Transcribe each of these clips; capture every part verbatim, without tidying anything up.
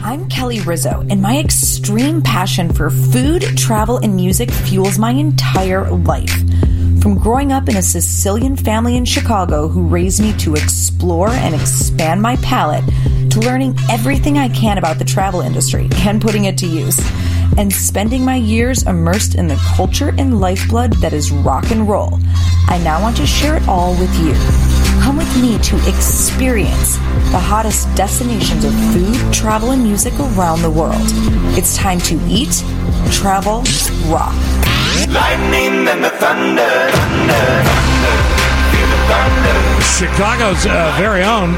I'm Kelly Rizzo, and my extreme passion for food, travel, and music fuels my entire life. From growing up in a Sicilian family in Chicago who raised me to explore and expand my palate, to learning everything I can about the travel industry and putting it to use, and spending my years immersed in the culture and lifeblood that is rock and roll, I now want to share it all with you. Come with me to experience the hottest destinations of food, travel, and music around the world. It's time to eat, travel, rock. Lightning and the thunder, thunder, thunder, feel the thunder. Chicago's uh, very own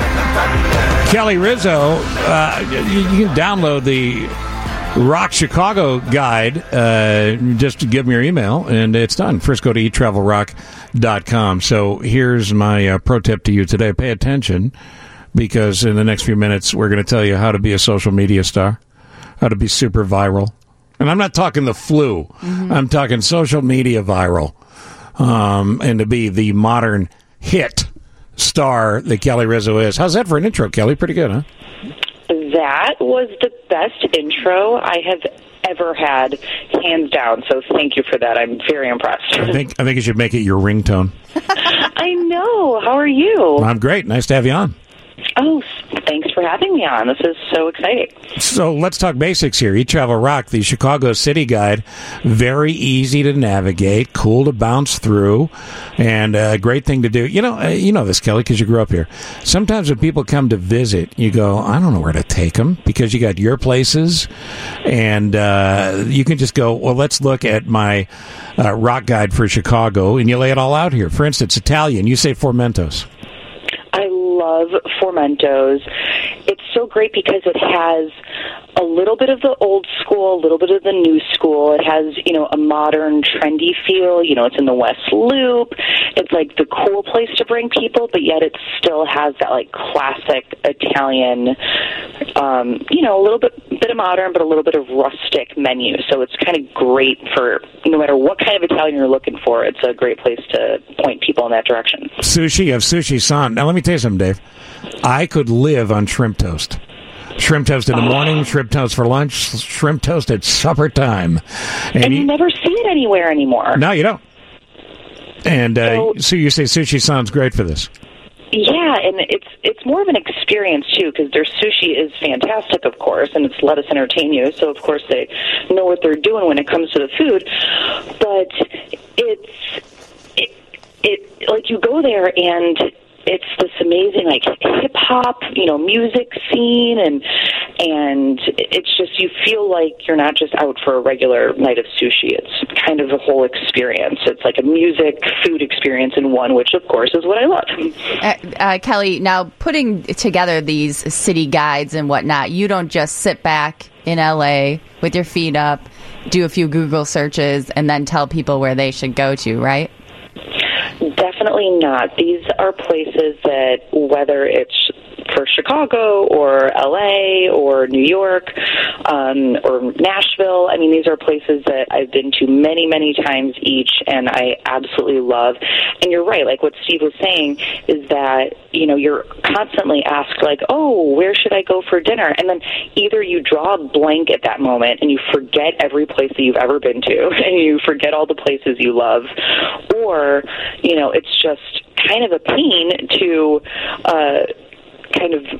Kelly Rizzo. Uh, you, you can download the Rock Chicago guide. Uh, just give me your email, and it's done. First, go to eat travel rock dot com. So here's my uh, pro tip to you today. Pay attention, because in the next few minutes, we're going to tell you how to be a social media star, how to be super viral. And I'm not talking the flu. Mm-hmm. I'm talking social media viral. Um, and to be the modern hit star that Kelly Rizzo is. How's that for an intro, Kelly? Pretty good, huh? That was the best intro I have ever had, hands down. So thank you for that. I'm very impressed. I think I think you should make it your ringtone. I know. How are you? I'm great. Nice to have you on. Oh, thanks for having me on. This is so exciting. So let's talk basics here. Eat Travel Rock, the Chicago City Guide. Very easy to navigate, cool to bounce through, and a great thing to do. You know, uh, you know this, Kelly, because you grew up here. Sometimes when people come to visit, you go, I don't know where to take them, because you got your places, and uh, you can just go, well, let's look at my uh, rock guide for Chicago, and you lay it all out here. For instance, Italian, you say Formentos. I love Formentos. It's so great because it has a little bit of the old school, a little bit of the new school. It has, you know, a modern, trendy feel. You know, it's in the West Loop. It's like the cool place to bring people, but yet it still has that, like, classic Italian, um, you know, a little bit, bit of modern, but a little bit of rustic menu. So it's kind of great for no matter what kind of Italian you're looking for. It's a great place to point people in that direction. Sushi, you have Sushi-san. Now, let me tell you something, Dave. I could live on shrimp toast. Shrimp toast in the morning, shrimp toast for lunch, shrimp toast at supper time. And, and you, you never see it anywhere anymore. No, you don't. And uh, so, so you say sushi sounds great for this. Yeah, and it's it's more of an experience, too, because their sushi is fantastic, of course, and it's let us entertain you. So, of course, they know what they're doing when it comes to the food. But it's, it, it like, you go there and it's this amazing, like, hip-hop, you know, music scene, and and it's just, you feel like you're not just out for a regular night of sushi. It's kind of a whole experience. It's like a music, food experience in one, which, of course, is what I love. Uh, uh, Kelly, now, putting together these city guides and whatnot, you don't just sit back in L A with your feet up, do a few Google searches, and then tell people where they should go to, right? Definitely not. These are places that, whether it's for Chicago or L A or New York um, or Nashville, I mean, these are places that I've been to many, many times each, and I absolutely love. And you're right, like what Steve was saying, is that, you know, you're constantly asked, like, oh, where should I go for dinner? And then either you draw a blank at that moment and you forget every place that you've ever been to, and you forget all the places you love, or, you know, it's just kind of a pain to uh, kind of,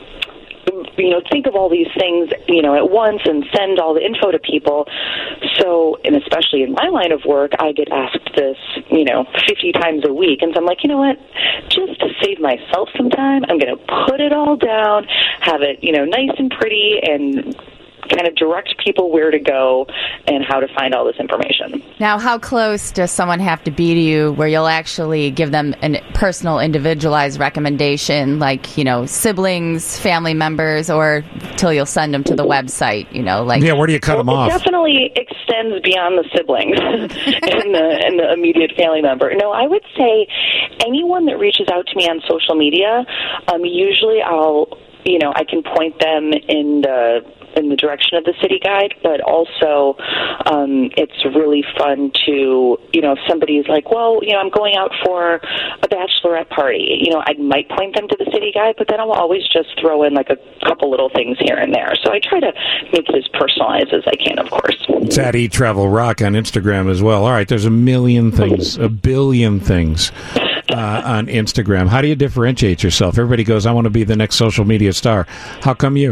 you know, think of all these things, you know, at once and send all the info to people. So, and especially in my line of work, I get asked this, you know, fifty times a week. And so I'm like, you know what, just to save myself some time, I'm going to put it all down, have it, you know, nice and pretty, and kind of direct people where to go and how to find all this information. Now, how close does someone have to be to you where you'll actually give them a personal, individualized recommendation, like, you know, siblings, family members, or till you'll send them to the website, you know, like... Yeah, where do you cut well, them off? It definitely extends beyond the siblings and, the, and the immediate family member. No, I would say anyone that reaches out to me on social media, um, usually I'll you know, I can point them in the in the direction of the city guide, but also um, it's really fun to, you know, if somebody's like, well, you know, I'm going out for a bachelorette party, you know, I might point them to the city guide, but then I'll always just throw in like a couple little things here and there. So I try to make it as personalized as I can, of course. It's at eTravel Rock on Instagram as well. All right, there's a million things, a billion things. Uh, on Instagram. How do you differentiate yourself? Everybody goes, I want to be the next social media star. How come you?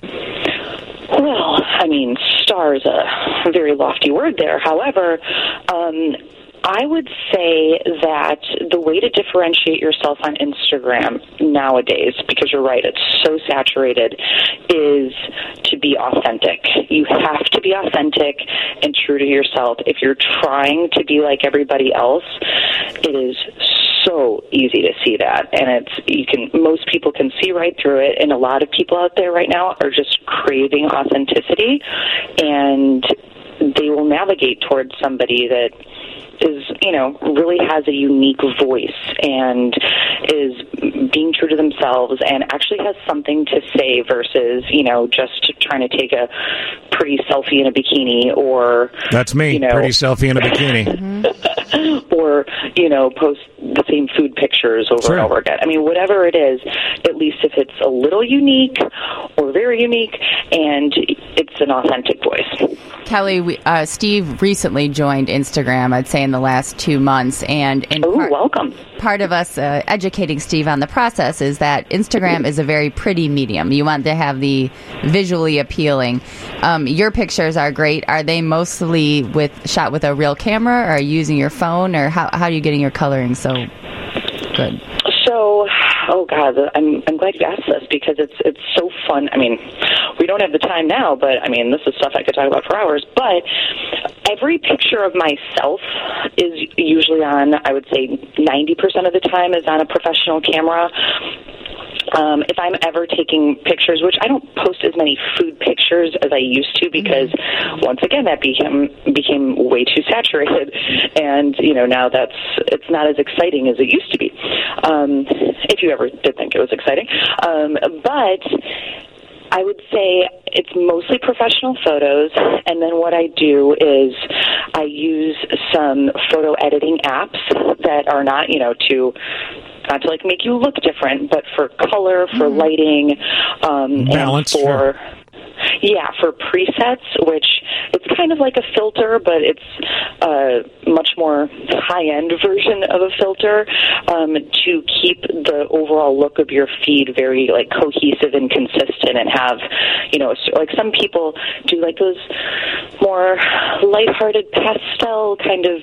Well, I mean, star is a very lofty word there. However, um, I would say that the way to differentiate yourself on Instagram nowadays, because you're right, it's so saturated, is to be authentic. You have to be authentic and true to yourself. If you're trying to be like everybody else, it is so easy to see that, and it's you can most people can see right through it, and a lot of people out there right now are just craving authenticity, and they will navigate towards somebody that is, you know, really has a unique voice and is being true to themselves and actually has something to say versus, you know, just trying to take a pretty selfie in a bikini or... That's me, you know, pretty selfie in a bikini. or, you know, post the same food pictures over Sure. and over again. I mean, whatever it is, at least if it's a little unique or very unique and it's an authentic voice. Kelly, we, uh, Steve recently joined Instagram, I'd say in the last two months. And in Oh, part, welcome. part of us uh, educating Steve on the process is that Instagram is a very pretty medium. You want to have the visually appealing. Um, your pictures are great. Are they mostly with shot with a real camera, or are you using your phone, or how, how are you getting your coloring so good? So, oh God, I'm I'm glad you asked this because it's it's so fun. I mean, we don't have the time now, but I mean, this is stuff I could talk about for hours. But every picture of myself is usually on, I would say, ninety percent of the time is on a professional camera. Um, if I'm ever taking pictures, which I don't post as many food pictures as I used to because, once again, that became became way too saturated, and you know now that's it's not as exciting as it used to be. Um, if you ever did think it was exciting, um, but. I would say it's mostly professional photos, and then what I do is I use some photo editing apps that are not, you know, to not to like make you look different, but for color, for mm-hmm. lighting, um, balance, and for sure. yeah, for presets, which it's kind of like a filter, but it's a much more high-end version of a filter um, to keep the overall look of your feed very like cohesive and consistent, and have, you know, like some people do like those more lighthearted pastel kind of,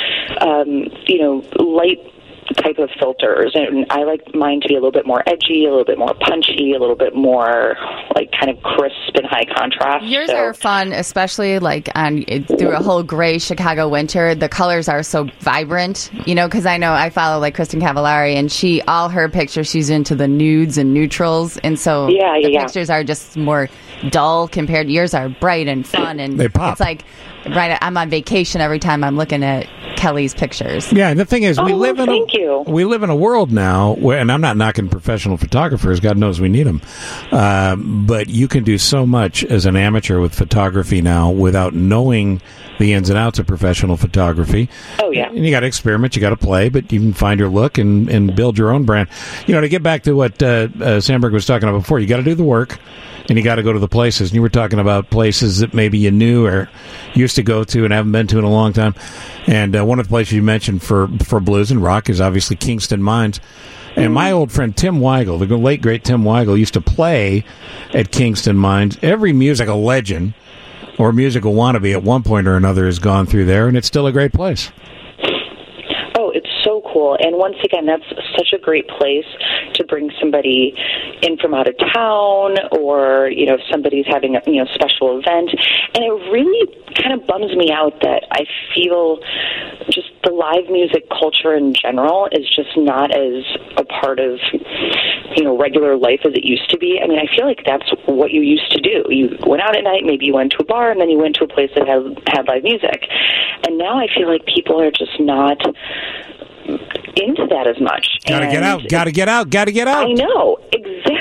um, you know, light type of filters, and I like mine to be a little bit more edgy, a little bit more punchy, a little bit more like kind of crisp and high contrast. Yours so. are fun, especially like on through a whole gray Chicago winter. The colors are so vibrant, you know, because I know I follow like Kristen Cavallari, and she all her pictures she's into the nudes and neutrals, and so yeah, yeah, the yeah. pictures are just more dull compared to yours are bright and fun, and they pop. It's like right, I'm on vacation every time I'm looking at Kelly's pictures. Yeah, and the thing is, we oh, live in thank a you. we live in a world now where, and I'm not knocking professional photographers. God knows we need them, uh, but you can do so much as an amateur with photography now without knowing the ins and outs of professional photography. Oh yeah, and you got to experiment, you got to play, but you can find your look and, and build your own brand. You know, to get back to what uh, uh, Sandberg was talking about before, you got to do the work. And you got to go to the places. And you were talking about places that maybe you knew or used to go to and haven't been to in a long time. And uh, one of the places you mentioned for, for blues and rock is obviously Kingston Mines. And mm-hmm. my old friend Tim Weigel, the late, great Tim Weigel, used to play at Kingston Mines. Every musical legend or musical wannabe at one point or another has gone through there, and it's still a great place. Oh, it's so cool. And once again, that's such a great place to bring somebody in from out of town, or, you know, if somebody's having a, you know, special event. And it really kind of bums me out that I feel just the live music culture in general is just not as a part of, you know, regular life as it used to be. I mean, I feel like that's what you used to do. You went out at night, maybe you went to a bar, and then you went to a place that had, had live music. And now I feel like people are just not into that as much. Gotta and get out, gotta get out, gotta get out. I know, exactly.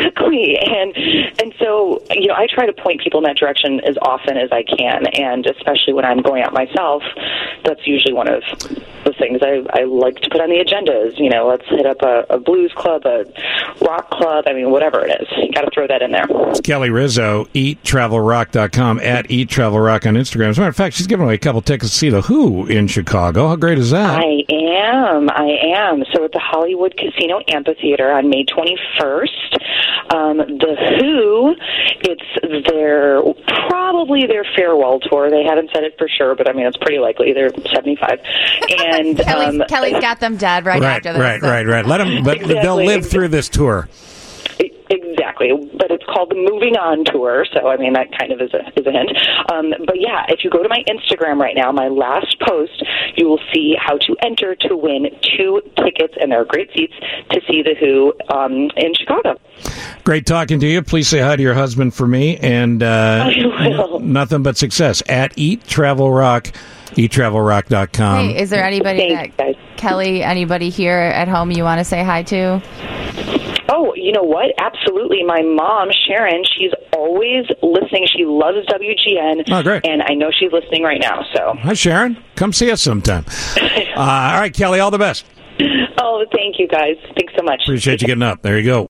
Exactly. And and so, you know, I try to point people in that direction as often as I can, and especially when I'm going out myself, that's usually one of the things I, I like to put on the agendas. You know, let's hit up a, a blues club, a rock club, I mean, whatever it is. You got to throw that in there. It's Kelly Rizzo, eat travel rock dot com, at eat travel rock on Instagram. As a matter of fact, she's giving away a couple tickets to see The Who in Chicago. How great is that? I am. I am. So at the Hollywood Casino Amphitheater on May twenty-first, um, The Who, it's their, probably their farewell tour. They haven't said it for sure, but I mean, it's pretty likely. They're seventy-five. And Kelly's, um, Kelly's got them dead right, right, after this. right, so. right, right. Let them, but Exactly. they'll live through this tour. Exactly, but it's called the Moving On Tour, so I mean that kind of is a is a hint. Um, but yeah, if you go to my Instagram right now, my last post, you will see how to enter to win two tickets, and there are great seats to see The Who um, in Chicago. Great talking to you. Please say hi to your husband for me, and uh, I will. nothing but success at Eat Travel Rock, eat travel rock dot com. Hey, is there anybody Thanks, that, guys. Kelly, anybody here at home you want to say hi to? Oh, you know what? Absolutely. My mom, Sharon, she's always listening. She loves W G N. Oh, great. And I know she's listening right now. So, Hi, Sharon. Come see us sometime. uh, all right, Kelly, all the best. oh, thank you guys. Thanks so much. Appreciate you getting up. There you go.